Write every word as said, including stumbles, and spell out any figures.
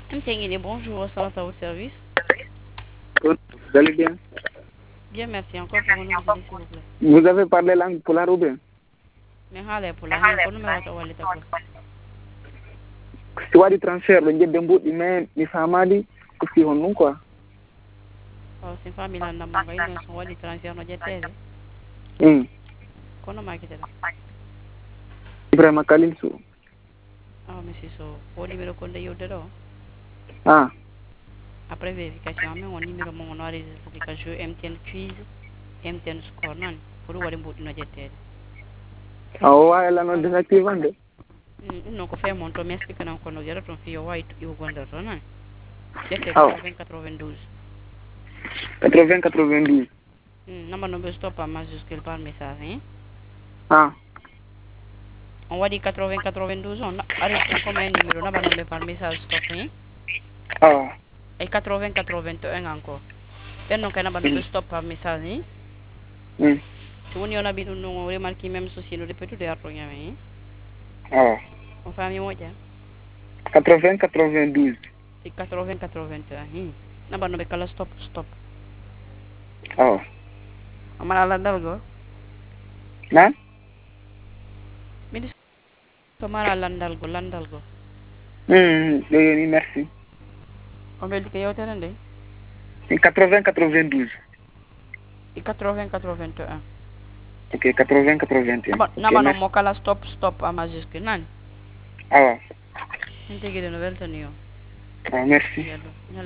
M T N, bonjour, ça va à votre service? Vous allez bien? Bien, merci. Encore pouvons-nous vous aider, s'il vous plaît? Vous avez parlé langue pulaar ou bien? Mais allez, pour la langue, nous mettons à l'état quoi? Si waɗi transfert ɓe jedde mbuɗɗi mais mi famali ko fi hon ɗum quoi. Oh, c'est famille là, n'a pas eu son wali transfert no jettede. Mm. Kono makitela. Ibrahima Kalil Sow. Ah, monsieur So, au numéro qu'on a eu de là. Ah, Après vérification, mais on numéro mon on a pour que je M T N quiz, M T N score non. Pour wali mbuɗɗi no jettede. a o wawi lano désactive ande. Non, ko fait mon to m'explique non kono jara ton fi yo way yo gonda to non. C'était aw quatre-vingts quatre-vingt-douze. quatre-vingt quatre-vingt-douze. Hmm, number no stop en majuscule par message, hein? Ah, On va dire quatre-vingts quatre-vingt-douze, on arrive on comme un numéro, on va nommer par message stop, hein? ah. Et quatre-vingts quatre-vingt-un encore. Ben non, on va nommer stop par message, hein? Mm. Si on y en a bien, nous remarquons même ceci, nous répétons de l'argent, hein? Ah. On fait mieux, moi, quatre-vingt quatre-vingt-douze. c'est quatre-vingts quatre-vingt-un, hein? On va nommer kala stop stop. Ah. On va la dalgo. Nan? Ministre, on va la landalgo, landalgo. Mm, mm, merci. On va dire que yo tenende. quatre-vingt quatre-vingt-douze. Et quatre-vingts quatre-vingt-un. Ok, quatre-vingt quatre-vingt-un. Bon, Ok, on merci. va kala stop stop en majuscule, non? Ah, Inte gide no weltani yo. ah merci. Yallo.